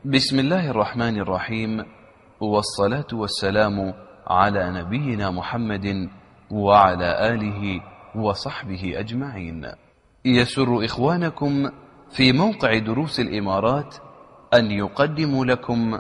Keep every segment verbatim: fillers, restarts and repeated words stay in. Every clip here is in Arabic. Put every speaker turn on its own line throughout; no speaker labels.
بسم الله الرحمن الرحيم، والصلاة والسلام على نبينا محمد وعلى آله وصحبه أجمعين. يسر إخوانكم في موقع دروس الإمارات أن يقدموا لكم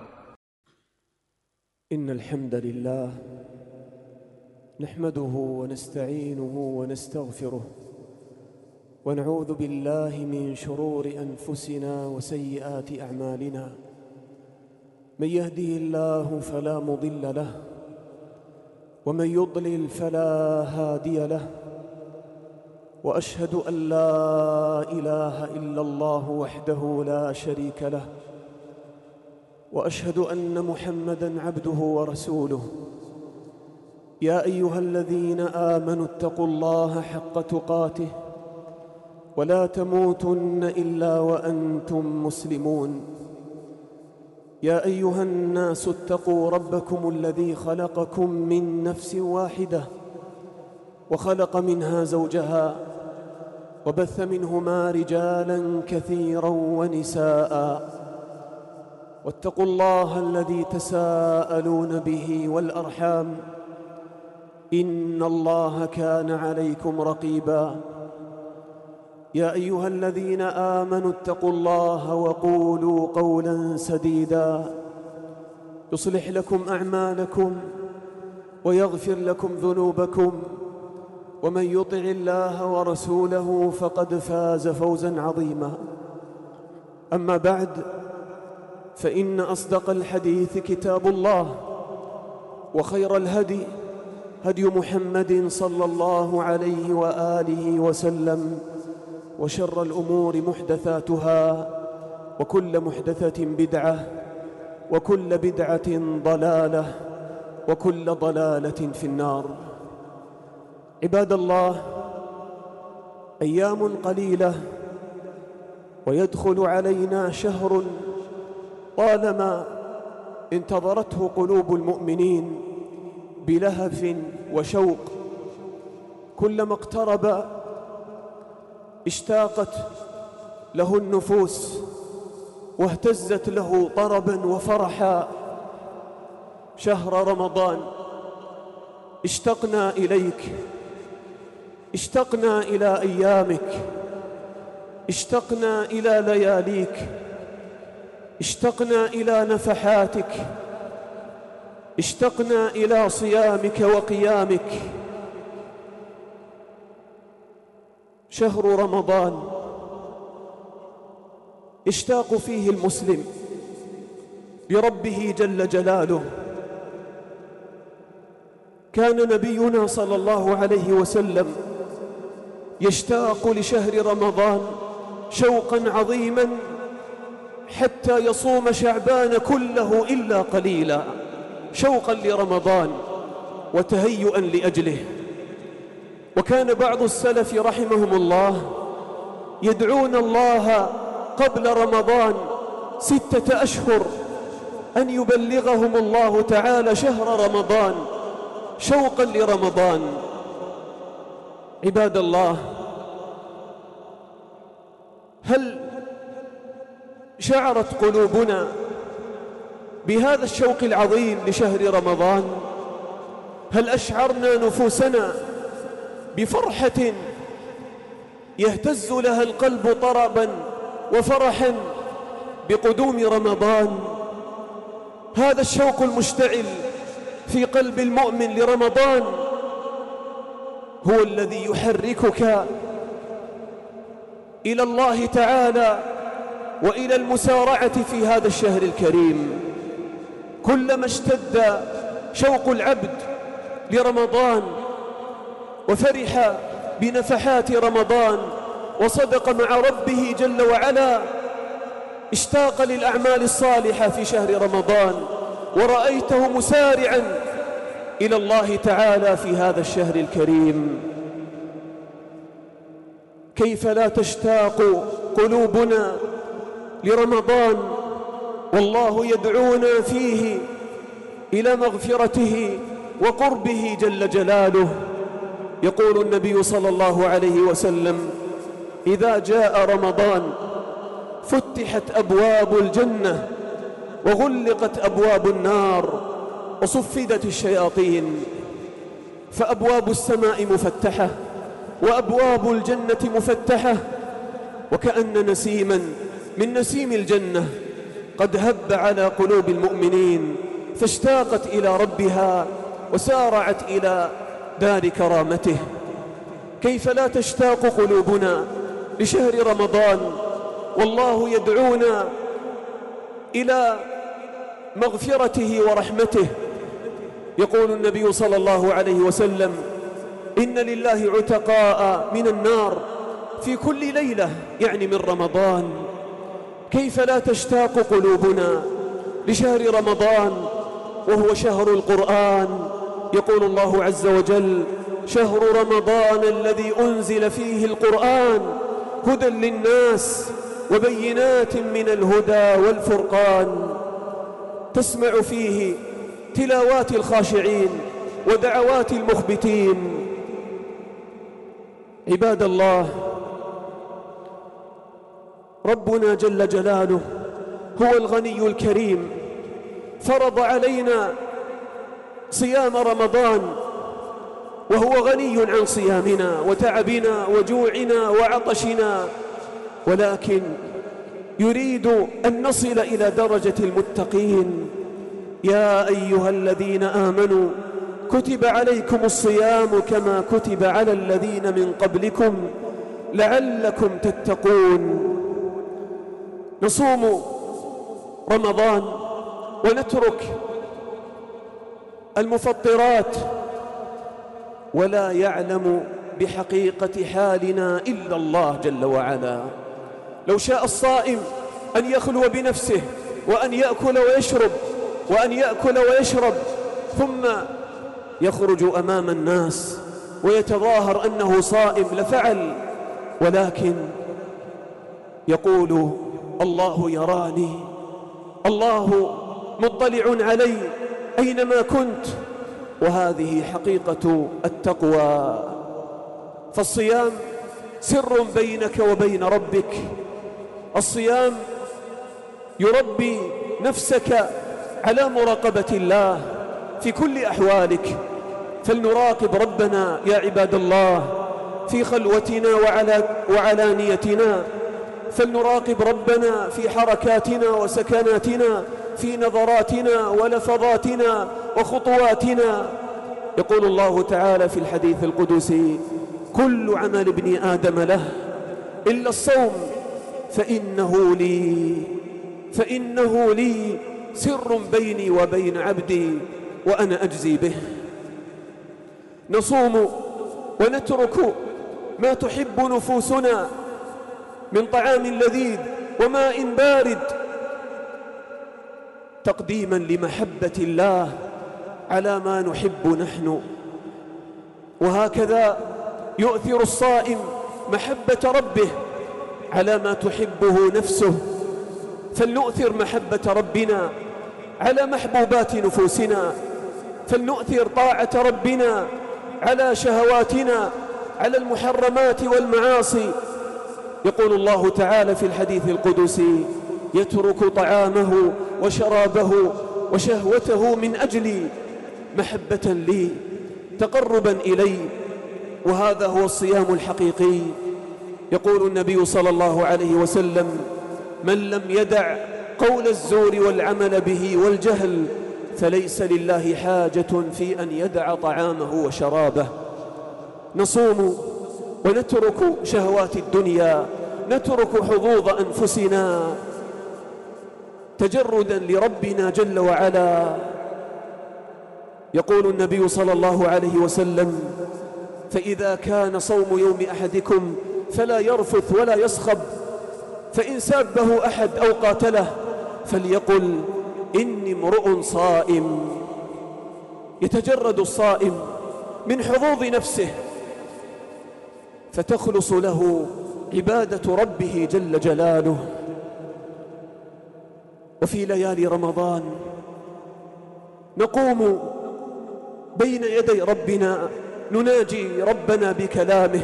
إن الحمد لله نحمده ونستعينه ونستغفره ونعوذ بالله من شرور أنفسنا وسيئات أعمالنا. من يهده الله فلا مضل له ومن يضلل فلا هادي له، وأشهد أن لا إله إلا الله وحده لا شريك له، وأشهد أن محمدًا عبده ورسوله. يا أيها الذين آمنوا اتقوا الله حق تقاته ولا تموتن إلا وأنتم مسلمون. يا أيها الناس اتقوا ربكم الذي خلقكم من نفس واحدة وخلق منها زوجها وبث منهما رجالاً كثيراً ونساءً، واتقوا الله الذي تساءلون به والأرحام إن الله كان عليكم رقيباً. يا أيها الذين آمنوا اتقوا الله وقولوا قولاً سديداً يصلح لكم أعمالكم ويغفر لكم ذنوبكم، ومن يطع الله ورسوله فقد فاز فوزاً عظيماً. أما بعد، فإن أصدق الحديث كتاب الله، وخير الهدي هدي محمد صلى الله عليه وآله وسلم، وشر الأمور محدثاتها، وكل محدثة بدعة، وكل بدعة ضلالة، وكل ضلالة في النار. عباد الله، أيام قليلة ويدخل علينا شهر طالما انتظرته قلوب المؤمنين بلهف وشوق. كلما اقترب اشتاقت له النفوس واهتزت له طربا وفرحا. شهر رمضان، اشتقنا إليك، اشتقنا إلى أيامك، اشتقنا إلى لياليك، اشتقنا إلى نفحاتك، اشتقنا إلى صيامك وقيامك. شهر رمضان يشتاق فيه المسلم لربه جل جلاله. كان نبينا صلى الله عليه وسلم يشتاق لشهر رمضان شوقا عظيما حتى يصوم شعبان كله إلا قليلا، شوقا لرمضان وتهيئا لأجله. وكان بعض السلف رحمهم الله يدعون الله قبل رمضان ستة أشهر أن يبلغهم الله تعالى شهر رمضان شوقا لرمضان. عباد الله، هل شعرت قلوبنا بهذا الشوق العظيم لشهر رمضان؟ هل أشعرنا نفوسنا بفرحة يهتز لها القلب طربا وفرحا بقدوم رمضان؟ هذا الشوق المشتعل في قلب المؤمن لرمضان هو الذي يحركك إلى الله تعالى وإلى المسارعة في هذا الشهر الكريم. كلما اشتد شوق العبد لرمضان وفرح بنفحات رمضان وصدق مع ربه جل وعلا، اشتاق للأعمال الصالحة في شهر رمضان، ورأيته مسارعا إلى الله تعالى في هذا الشهر الكريم. كيف لا تشتاق قلوبنا لرمضان والله يدعونا فيه إلى مغفرته وقربه جل جلاله؟ يقول النبي صلى الله عليه وسلم: إذا جاء رمضان فتحت أبواب الجنة وغلقت أبواب النار وصفدت الشياطين، فأبواب السماء مفتحة وأبواب الجنة مفتحة، وكأن نسيما من نسيم الجنة قد هب على قلوب المؤمنين فاشتاقت إلى ربها وسارعت إلى دار كرامته. كيف لا تشتاق قلوبنا لشهر رمضان والله يدعونا إلى مغفرته ورحمته؟ يقول النبي صلى الله عليه وسلم: إن لله عتقاء من النار في كل ليلة، يعني من رمضان. كيف لا تشتاق قلوبنا لشهر رمضان وهو شهر القرآن؟ يقول الله عز وجل: شهر رمضان الذي أنزل فيه القرآن هدى للناس وبينات من الهدى والفرقان. تسمع فيه تلاوات الخاشعين ودعوات المخبتين. عباد الله، ربنا جل جلاله هو الغني الكريم، فرض علينا صيام رمضان وهو غني عن صيامنا وتعبنا وجوعنا وعطشنا، ولكن يريد أن نصل إلى درجة المتقين. يا أيها الذين آمنوا كتب عليكم الصيام كما كتب على الذين من قبلكم لعلكم تتقون. نصوم رمضان ونترك المفطرات ولا يعلم بحقيقة حالنا إلا الله جل وعلا. لو شاء الصائم أن يخلو بنفسه وأن يأكل ويشرب وأن يأكل ويشرب ثم يخرج أمام الناس ويتظاهر أنه صائم لفعل، ولكن يقول: الله يراني، الله مطلع علي أينما كنت. وهذه حقيقة التقوى. فالصيام سر بينك وبين ربك. الصيام يربي نفسك على مراقبة الله في كل أحوالك. فلنراقب ربنا يا عباد الله في خلوتنا وعلى وعلانيتنا، فلنراقب ربنا في حركاتنا وسكناتنا، في نظراتنا ولفظاتنا وخطواتنا. يقول الله تعالى في الحديث القدسي: كل عمل ابن آدم له إلا الصوم فإنه لي فإنه لي سر بيني وبين عبدي وأنا أجزي به. نصوم ونترك ما تحب نفوسنا من طعام لذيذ وماء بارد تقديما لمحبة الله على ما نحب نحن. وهكذا يؤثر الصائم محبة ربه على ما تحبه نفسه. فلنؤثر محبة ربنا على محبوبات نفوسنا، فلنؤثر طاعة ربنا على شهواتنا، على المحرمات والمعاصي. يقول الله تعالى في الحديث القدسي: يترك طعامه وشرابه وشهوته من أجلي محبة لي تقربا إلي. وهذا هو الصيام الحقيقي. يقول النبي صلى الله عليه وسلم: من لم يدع قول الزور والعمل به والجهل فليس لله حاجة في أن يدع طعامه وشرابه. نصوم ونترك شهوات الدنيا، نترك حظوظ أنفسنا تجردا لربنا جل وعلا. يقول النبي صلى الله عليه وسلم: فإذا كان صوم يوم أحدكم فلا يرفث ولا يصخب، فإن سابه أحد أو قاتله فليقل إني امرؤ صائم. يتجرد الصائم من حظوظ نفسه فتخلص له عبادة ربه جل جلاله. وفي ليالي رمضان نقوم بين يدي ربنا نناجي ربنا بكلامه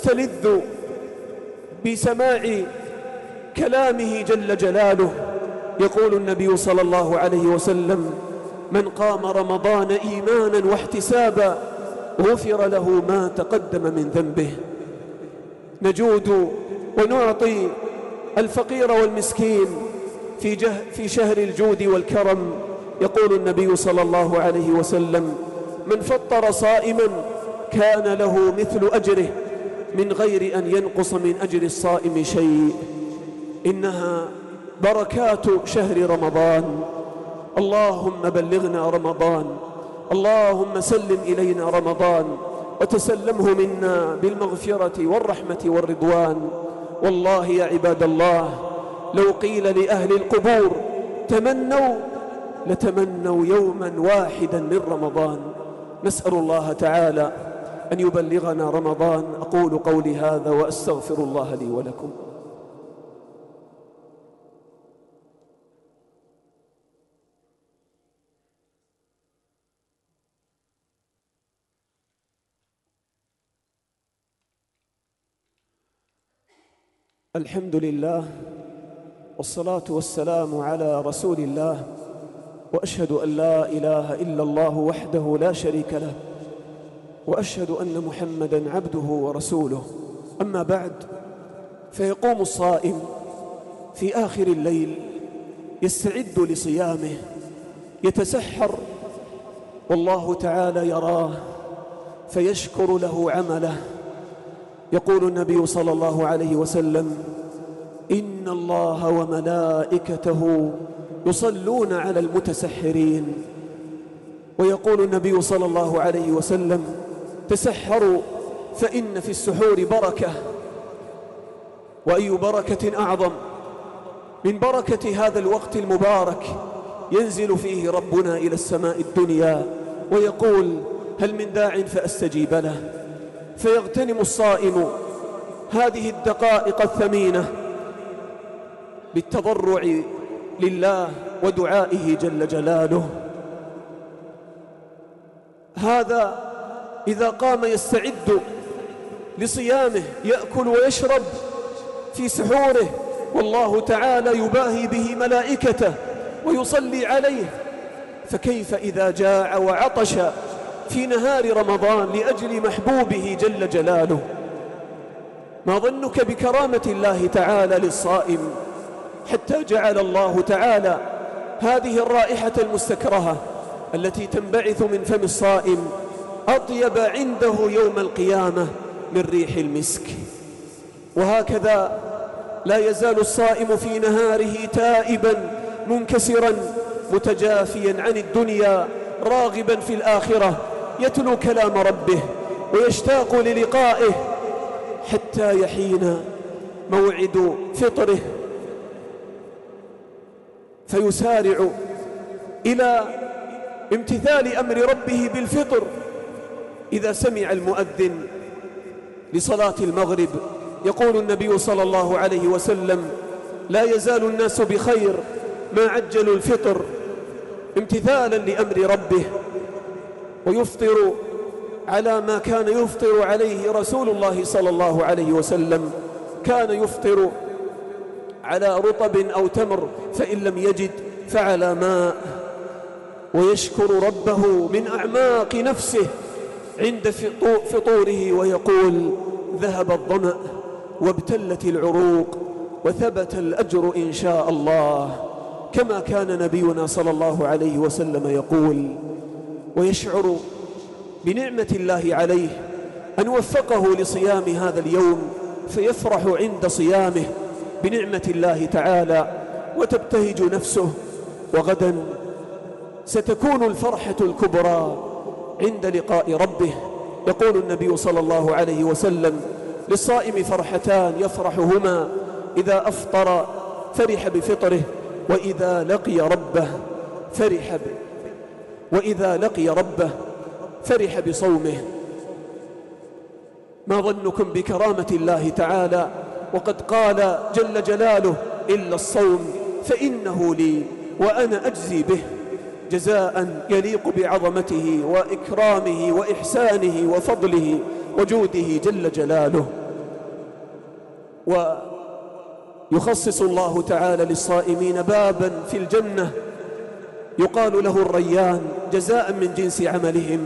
ونستلذ بسماع كلامه جل جلاله يقول النبي صلى الله عليه وسلم: من قام رمضان إيمانا واحتسابا غفر له ما تقدم من ذنبه. نجود ونعطي الفقير والمسكين في, جه في شهر الجود والكرم. يقول النبي صلى الله عليه وسلم: من فطر صائما كان له مثل أجره من غير أن ينقص من أجر الصائم شيء. إنها بركات شهر رمضان. اللهم بلغنا رمضان، اللهم سلم إلينا رمضان وتسلمه منا بالمغفرة والرحمة والرضوان. والله يا عباد الله، لو قيل لأهل القبور تمنوا لتمنوا يوما واحدا من رمضان. نسأل الله تعالى أن يبلغنا رمضان. أقول قولي هذا وأستغفر الله لي ولكم. الحمد لله والصلاة والسلام على رسول الله، وأشهد أن لا إله إلا الله وحده لا شريك له، وأشهد أن محمدًا عبده ورسوله. أما بعد، فيقوم الصائم في آخر الليل يستعد لصيامه، يتسحر والله تعالى يراه فيشكر له عمله. يقول النبي صلى الله عليه وسلم: إن الله وملائكته يصلون على المتسحرين. ويقول النبي صلى الله عليه وسلم: تسحروا فإن في السحور بركة. وأي بركة أعظم من بركة هذا الوقت المبارك ينزل فيه ربنا إلى السماء الدنيا ويقول: هل من داع فأستجيب له؟ فيغتنم الصائم هذه الدقائق الثمينة بالتضرع لله ودعائه جل جلاله. هذا إذا قام يستعد لصيامه يأكل ويشرب في سحوره، والله تعالى يباهي به ملائكته ويصلي عليه. فكيف إذا جاع وعطش في نهار رمضان لأجل محبوبه جل جلاله؟ ما ظنك بكرامة الله تعالى للصائم، حتى جعل الله تعالى هذه الرائحة المستكرهة التي تنبعث من فم الصائم أطيب عنده يوم القيامة من ريح المسك. وهكذا لا يزال الصائم في نهاره تائبا منكسرا متجافيا عن الدنيا راغبا في الآخرة، يتلو كلام ربه ويشتاق للقائه حتى يحين موعد فطره فيسارع إلى امتثال أمر ربه بالفطر. إذا سمع المؤذن لصلاة المغرب يقول النبي صلى الله عليه وسلم: لا يزال الناس بخير ما عجلوا الفطر امتثالا لأمر ربه، ويفطر على ما كان يفطر عليه رسول الله صلى الله عليه وسلم. كان يفطر على رطب أو تمر، فإن لم يجد فعلى ماء، ويشكر ربه من أعماق نفسه عند فطوره ويقول: ذهب الظمأ وابتلت العروق وثبت الأجر إن شاء الله، كما كان نبينا صلى الله عليه وسلم يقول. ويشعر بنعمة الله عليه أن وفقه لصيام هذا اليوم، فيفرح عند صيامه بنعمة الله تعالى وتبتهج نفسه. وغدا ستكون الفرحة الكبرى عند لقاء ربه. يقول النبي صلى الله عليه وسلم: للصائم فرحتان يفرحهما إذا أفطر فرح بفطره، وإذا لقي ربه فرح ب... وإذا لقي ربه فرح بصومه. ما ظنكم بكرامة الله تعالى وقد قال جل جلاله: إلا الصوم فإنه لي وأنا أجزي به، جزاء يليق بعظمته وإكرامه وإحسانه وفضله وجوده جل جلاله. يخصص الله تعالى للصائمين بابا في الجنة يقال له الريان جزاء من جنس عملهم.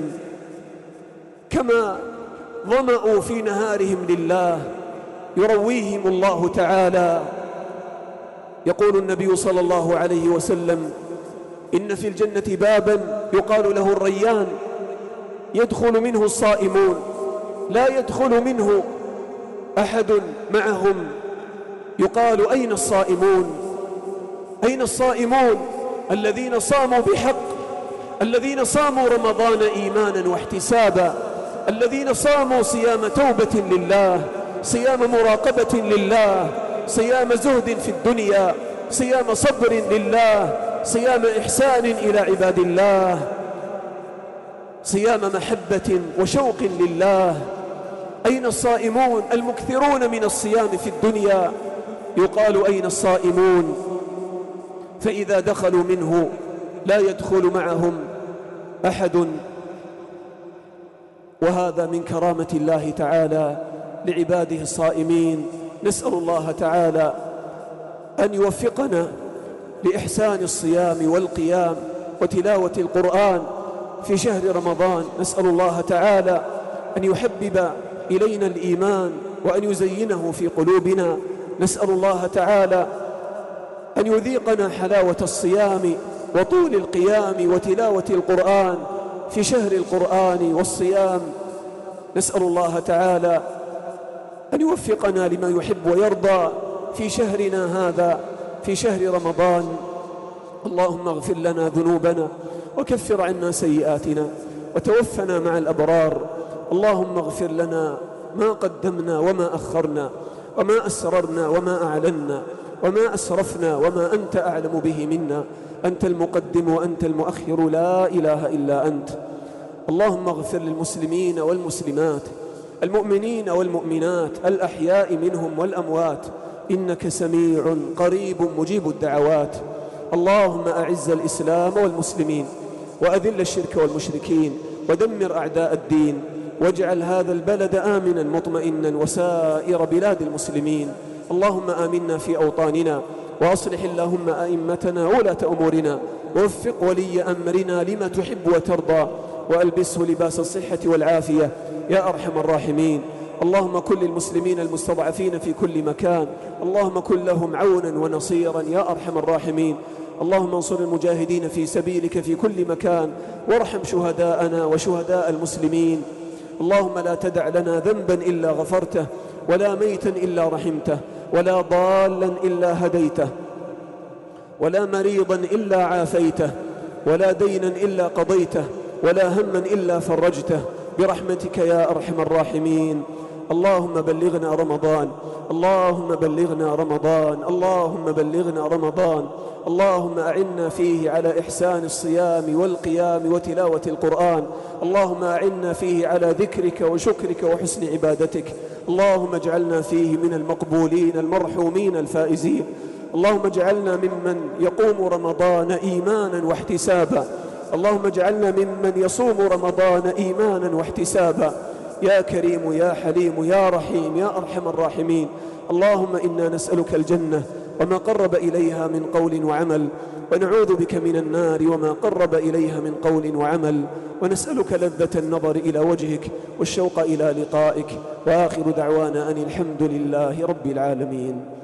كما ظمأوا في نهارهم لله يرويهم الله تعالى. يقول النبي صلى الله عليه وسلم: إن في الجنة بابا يقال له الريان يدخل منه الصائمون لا يدخل منه أحد معهم. يقال: أين الصائمون؟ أين الصائمون الذين صاموا بحق، الذين صاموا رمضان إيمانا واحتسابا، الذين صاموا صيام توبة لله، صيام مراقبة لله، صيام زهد في الدنيا، صيام صبر لله، صيام إحسان إلى عباد الله، صيام محبة وشوق لله. أين الصائمون المكثرون من الصيام في الدنيا؟ يقال: أين الصائمون؟ فإذا دخلوا منه لا يدخل معهم أحد. وهذا من كرامة الله تعالى لعباده الصائمين. نسأل الله تعالى أن يوفقنا لإحسان الصيام والقيام وتلاوة القرآن في شهر رمضان. نسأل الله تعالى أن يحبب إلينا الإيمان وأن يزينه في قلوبنا. نسأل الله تعالى أن يذيقنا حلاوة الصيام وطول القيام وتلاوة القرآن في شهر القرآن والصيام. نسأل الله تعالى أن يوفقنا لما يحب ويرضى في شهرنا هذا، في شهر رمضان. اللهم اغفر لنا ذنوبنا وكفر عنا سيئاتنا وتوفنا مع الأبرار. اللهم اغفر لنا ما قدمنا وما أخرنا، وما أسررنا وما أعلنا، وما أسرفنا وما أنت أعلم به منا. أنت المقدم وأنت المؤخر، لا إله إلا أنت. اللهم اغفر للمسلمين والمسلمات، المؤمنين والمؤمنات، الأحياء منهم والأموات، إنك سميع قريب مجيب الدعوات. اللهم أعز الإسلام والمسلمين، وأذل الشرك والمشركين، ودمر أعداء الدين، واجعل هذا البلد آمنا مطمئنا وسائر بلاد المسلمين. اللهم آمنا في أوطاننا، وأصلح اللهم أئمتنا وولاة أمورنا، ووفق ولي أمرنا لما تحب وترضى، وألبسه لباس الصحة والعافية يا أرحم الراحمين. اللهم كن للمسلمين المستضعفين في كل مكان، اللهم كن لهم عونا ونصيرا يا أرحم الراحمين. اللهم انصر المجاهدين في سبيلك في كل مكان، وارحم شهداءنا وشهداء المسلمين. اللهم لا تدع لنا ذنبا إلا غفرته، ولا ميتا إلا رحمته، ولا ضالا إلا هديته، ولا مريضا إلا عافيته، ولا دينا إلا قضيته، ولا هما إلا فرجته، برحمتك يا أرحم الراحمين. اللهم بلغنا رمضان، اللهم بلغنا رمضان، اللهم بلغنا رمضان. اللهم أعنا فيه على إحسان الصيام والقيام وتلاوة القرآن. اللهم أعنا فيه على ذكرك وشكرك وحسن عبادتك. اللهم اجعلنا فيه من المقبولين المرحومين الفائزين. اللهم اجعلنا ممن يقوم رمضان إيمانا واحتسابا. اللهم اجعلنا ممن يصوم رمضان إيمانا واحتسابا. يا كريم يا حليم يا رحيم يا أرحم الراحمين. اللهم إنا نسألك الجنة وما قرب إليها من قول وعمل، ونعوذ بك من النار وما قرب إليها من قول وعمل، ونسألك لذة النظر إلى وجهك والشوق إلى لقائك. وآخر دعوانا أن الحمد لله رب العالمين.